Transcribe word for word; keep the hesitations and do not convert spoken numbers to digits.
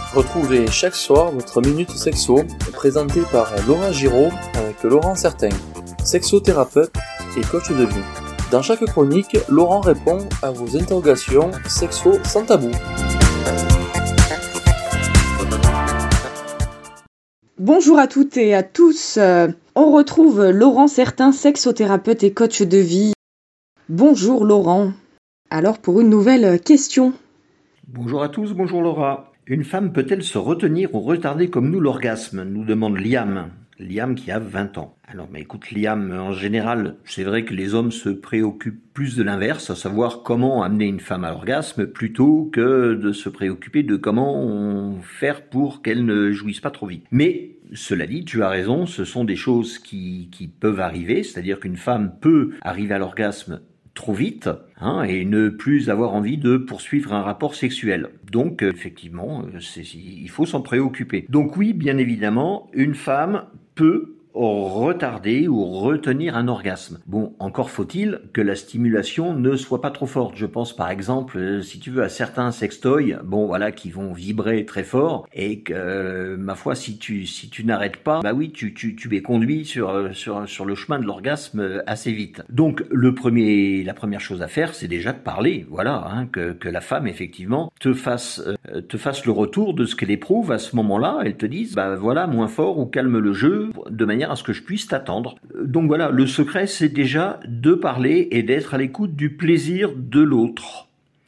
Retrouvez chaque soir votre Minute Sexo, présentée par Laura Giraud avec Laurent Certain, sexothérapeute et coach de vie. Dans chaque chronique, Laurent répond à vos interrogations sexo sans tabou. Bonjour à toutes et à tous, on retrouve Laurent Certain, sexothérapeute et coach de vie. Bonjour Laurent, alors pour une nouvelle question. Bonjour à tous, bonjour Laura. Une femme peut-elle se retenir ou retarder comme nous l'orgasme, nous demande Liam. Liam qui a vingt ans. Alors, mais écoute Liam, en général, c'est vrai que les hommes se préoccupent plus de l'inverse, à savoir comment amener une femme à l'orgasme, plutôt que de se préoccuper de comment faire pour qu'elle ne jouisse pas trop vite. Mais, cela dit, tu as raison, ce sont des choses qui, qui peuvent arriver, c'est-à-dire qu'une femme peut arriver à l'orgasme trop vite hein, et ne plus avoir envie de poursuivre un rapport sexuel. Donc euh, effectivement, euh, c'est, il faut s'en préoccuper. Donc oui, bien évidemment, une femme peut retarder ou retenir un orgasme. Bon, encore faut-il que la stimulation ne soit pas trop forte. Je pense par exemple, euh, si tu veux, à certains sextoys, bon voilà, qui vont vibrer très fort et que, euh, ma foi, si tu si tu n'arrêtes pas, bah oui, tu tu tu es conduit sur sur sur le chemin de l'orgasme assez vite. Donc le premier, la première chose à faire, c'est déjà de parler. Voilà, hein, que que la femme effectivement te fasse euh, te fasse le retour de ce qu'elle éprouve à ce moment-là. Elle te dise, bah voilà, moins fort ou calme le jeu, de manière à ce que je puisse t'attendre. Donc voilà, le secret, c'est déjà de parler et d'être à l'écoute du plaisir de l'autre.